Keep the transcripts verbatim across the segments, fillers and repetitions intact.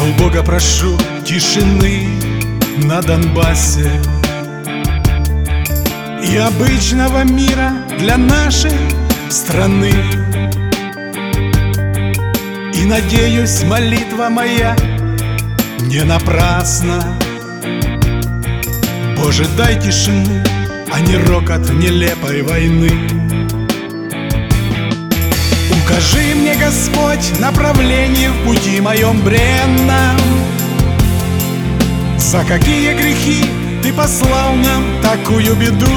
у Бога прошу тишины на Донбассе и обычного мира для нашей страны. И надеюсь, молитва моя не напрасна. Боже, дай тишины, а не рокот нелепой войны. Укажи мне, Господь, направление в пути моем бренном. За какие грехи Ты послал нам такую беду?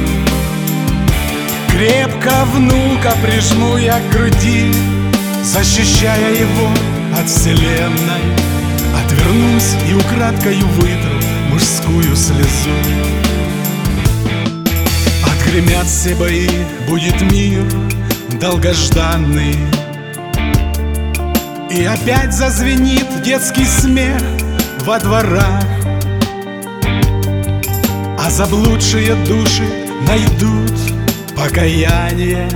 Крепко внука прижму я к груди, защищая его от вселенной. Отвернусь и украдкою вытру мужскую слезу. Отгремят все бои, будет мир долгожданный, и опять зазвенит детский смех во дворах, а заблудшие души найдут покаяние,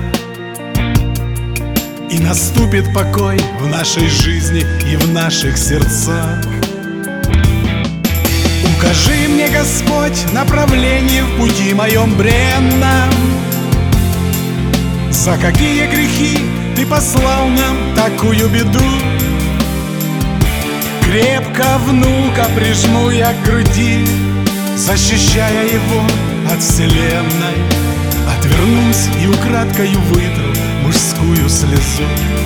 и наступит покой в нашей жизни и в наших сердцах. Укажи мне, Господь, направление в пути моем бренном. За какие грехи Ты послал нам такую беду? Крепко внука прижму я к груди, защищая его от вселенной. Отвернусь и украдкою вытру мужскую слезу.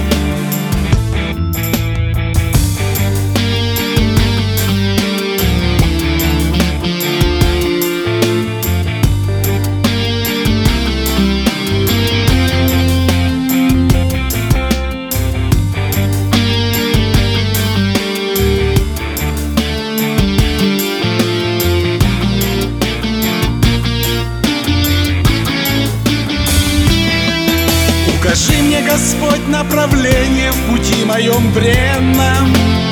Укажи мне, Господь, направление в пути моем бренном.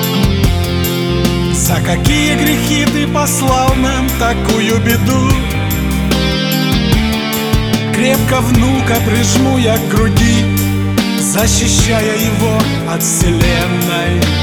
За какие грехи Ты послал нам такую беду? Крепко внука прижму я к груди, защищая его от вселенной.